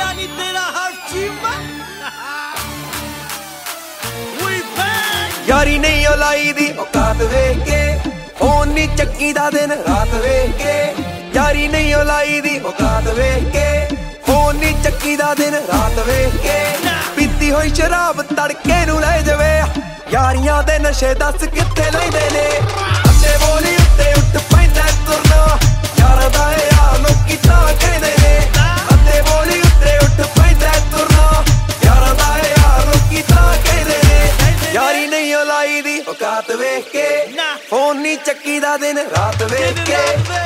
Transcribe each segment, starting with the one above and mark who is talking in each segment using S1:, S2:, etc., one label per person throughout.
S1: ਨੀ ਤੇਰਾ ਹਰਚੀਮਾ
S2: ਯਾਰੀ ਨਹੀਂ ਓ ਲਾਈ ਦੀ ਔਕਾਤ ਵੇਖ ਕੇ ਫੋਨ ਨੀ ਚੱਕੀ ਦਾ ਦਿਨ ਰਾਤ ਵੇਖ ਕੇ ਯਾਰੀ ਨਹੀਂ ਓ ਲਾਈ ਦੀ ਔਕਾਤ ਵੇਖ ਕੇ ਫੋਨ ਨੀ ਚੱਕੀ ਦਾ ਦਿਨ ਰਾਤ ਵੇਖ ਕੇ ਪੀਤੀ ਹੋਈ ਸ਼ਰਾਬ ਤੜਕੇ ਨੂੰ ਲੈ ਜਾਵੇ ਯਾਰੀਆਂ ਦੇ ਨਸ਼ੇ ਦੱਸ ਕਿੱਥੇ ਲੈਂਦੇ ਨੇ ਅੱਧੇ ਬੋਲੀ ਉੱਤੇ ਉੱਠ ਪੈਂਦਾ ਤੁਰਨਾ ਯਾਰਾਂ ਦਾ ਯਾਰ ਲੋਕੀ ਤਾਂ ਕਹਿੰਦੇ ਨੇ ਅੱਧੇ ਬੋਲੀ ਉੱਤੇ ਉੱਠ ਪੈਂਦਾ ਤੁਰਨਾ ਯਾਰਾਂ ਦਾ ਯਾਰ ਲੋਕੀ ਤਾਂ ਕਹਿੰਦੇ ਨੇ ਯਾਰੀ ਨਹੀਂ ਓ ਲਾਈ ਦੀ ਔਕਾਤ ਵੇਖ ਕੇ ਫੋਨ ਨੀ ਚੱਕੀ ਦਾ ਦਿਨ ਰਾਤ ਵੇਖ ਕੇ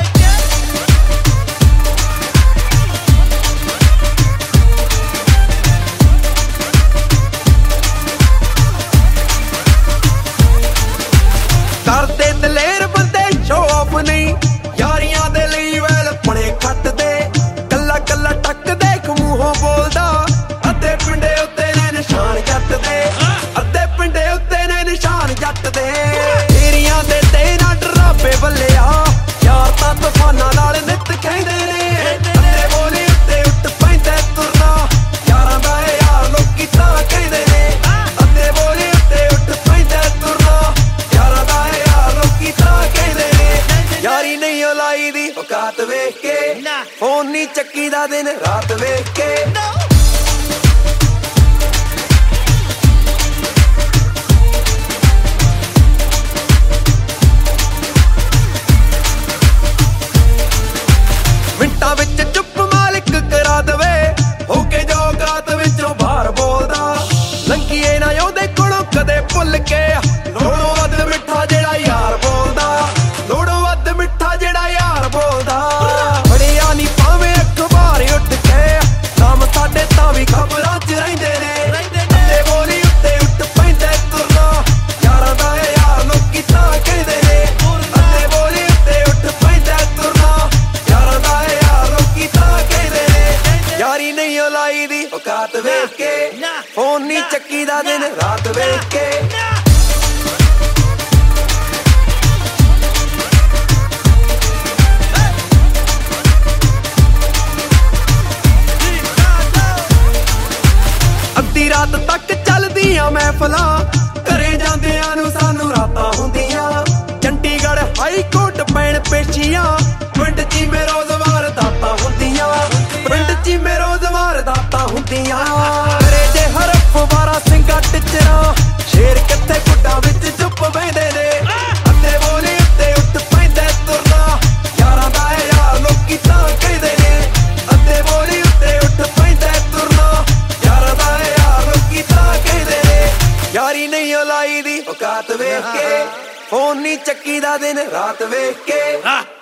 S2: ਕਰਦੇ ਦਲੇਰ ਬੰਦੇ ਸ਼ੋ ਆਫ ਨਹੀਂ ਯਾਰੀਆਂ ਦੇ ਲਈ ਵੈਲ ਪਣੇ ਖੱਟਦੇ ਕੱਲਾ ਕੱਲਾ ਟੱਕ ਦੇਖ ਮੂੰਹੋਂ ਬੋਲਦਾ ਅੱਧੇ ਪਿੰਡੇ ਉੱਤੇ ਨੇ ਨਿਸ਼ਾਨ ਜੱਟ ਦੇ ਅੱਧੇ ਪਿੰਡੇ ਉੱਤੇ ਨੇ ਨਿਸ਼ਾਨ ਜੱਟ ਦੇ ਏਰੀਆਂ ਦੇ ਤੇ ਨਾ ਡਰਾਬੇ ਬੱਲਿਆ ਯਾਰ ਤਾਂ ਤੂਫਾਨਾਂ ਨਾਲ ਨਿੱਤ ਕਹਿੰਦੇ ਨੇ ਅੱਧੇ ਬੋਲੀ ਉੱਤੇ ਉੱਠ ਪੈਂਦਾ ਤੁਰਨਾ ਯਾਰਾਂ ਦਾ ਯਾਰ ਲੋਕੀ ਤਾਂ ਕਹਿੰਦੇ ਨੇ ਅੱਧੇ ਬੋਲੀ ਉੱਤੇ ਉੱਠ ਪੈਂਦਾ ਤੁਰਨਾ ਯਾਰਾਂ ਦਾ ਯਾਰ ਲੋਕੀ ਤਾਂ ਕਹਿੰਦੇ ਨੇ ਯਾਰੀ ਨਹੀਂ ਓ ਲਾਈ ਦੀ ਔਕਾਤ ਵੇਖ ਕੇ ਫੋਨ ਨੀ ਚੱਕੀ ਦਾ ਦਿਨ ਰਾਤ ਵੇਖ ਕੇ ਮਿੰਟਾਂ ਵਿੱਚ ਚੁੱਪ ਮਾਲਿਕ ਕਰਾ ਦਵੇ ਹੋ ਕੇ ਜੋ ਔਕਾਤ ਵਿੱਚੋਂ ਬਾਹਰ ਬੋਲਦਾ ਲੰਘੀਏ ਨਾ ਉਹਦੇ ਕੋਲੋਂ ਕਦੇ ਭੁੱਲ ਕੇ ਲੋੜੋਂ ਵੱਧ ਮਿੱਠਾ ਜਿਹੜਾ ਯਾਰ ਬੋਲਦਾ ਲੋੜੋਂ ਵੱਧ ਮਿੱਠਾ ਜਿਹੜਾ ਯਾਰ ਬੋਲਦਾ ਫੜਿਆ ਨੀ ਭਾਵੇਂ ਅਖਬਾਰ ਉੱਠ ਕੇ ਨਾਮ ਸਾਡੇ ਤਾਂ ਵੀ ਖਬਰਾਂ 'ਚ ਰਹਿੰਦੇ ਨੇ ਅੱਧੇ ਬੋਲੀ ਉੱਤੇ ਉੱਠ ਪੈਂਦਾ ਤੁਰਨਾ ਯਾਰਾਂ ਦਾ ਯਾਰ ਲੋਕੀ ਤਾਂ ਕਹਿੰਦੇ ਨੇ ਅੱਧੇ ਬੋਲੀ ਉੱਤੇ ਉੱਠ ਪੈਂਦਾ ਤੁਰਨਾ ਯਾਰਾਂ ਦਾ ਯਾਰ ਲੋਕੀ ਤਾਂ ਕਹਿੰਦੇ ਨੇ ਯਾਰੀ ਨਹੀਂ ਓ ਲਾਈ ਦੀ ਔਕਾਤ ਵੇਖ ਕੇ ਫੋਨ ਨੀ ਚੱਕੀ ਦਾ ਦਿਨ ਰਾਤ ਵੇਖ ਕੇ ਅੱਧੀ ਰਾਤ ਤੱਕ ਚੱਲਦੀਆਂ ਮਹਿਫਲਾਂ ਘਰੇ ਜਾਂਦਿਆਂ ਨੂੰ ਸਾਨੂੰ ਰਾਤਾਂ ਹੁੰਦੀਆਂ ਚੰਡੀਗੜ੍ਹ ਹਾਈ ਕੋਰਟ ਪੈਣ ਪੇਸ਼ੀਆਂ ਪਿੰਡ 'ਚ ਮੇ ਰੋਜ਼ਵਾਰ ਦਾਤਾਂ ਹੁੰਦੀਆਂ ਪਿੰਡ 'ਚ ਮੇ ਰੋਜ਼ਵਾਰ ਦਾਤਾਂ ਹੁੰਦੀਆਂ ਘਰੇ ਜੇ ਹਰਫ ਵਾਰਾ ਸਿੰਘਾਂ ਟਿਚਰਾਂ ਸ਼ੇਰ ਕਿੱਥੇ ਗੁੱਡਾਂ ਵਿੱਚ ਚੁੱਪ ਬਹਿੰਦੇ ਨੇ ਅੱਧੇ ਬੋਲੀ ਉੱਤੇ ਉੱਠ ਪੈਂਦਾ ਤੁਰਨਾ ਯਾਰਾਂ ਦਾ ਯਾਰ ਲੋਕੀ ਤਾਂ ਕਹਿੰਦੇ ਨੇ ਅੱਧੇ ਬੋਲੀ ਉੱਤੇ ਉੱਠ ਪੈਂਦਾ ਤੁਰਨਾ ਯਾਰਾਂ ਦਾ ਯਾਰ ਲੋਕੀ ਤਾਂ ਕਹਿੰਦੇ ਨੇ ਯਾਰੀ ਨਹੀਂ ਓ ਲਾਈ ਦੀ ਔਕਾਤ ਵੇਖ ਕੇ ਫੋਨ ਨੀ ਚੱਕੀ ਦਾ ਦਿਨ ਰਾਤ ਵੇਖ ਕੇ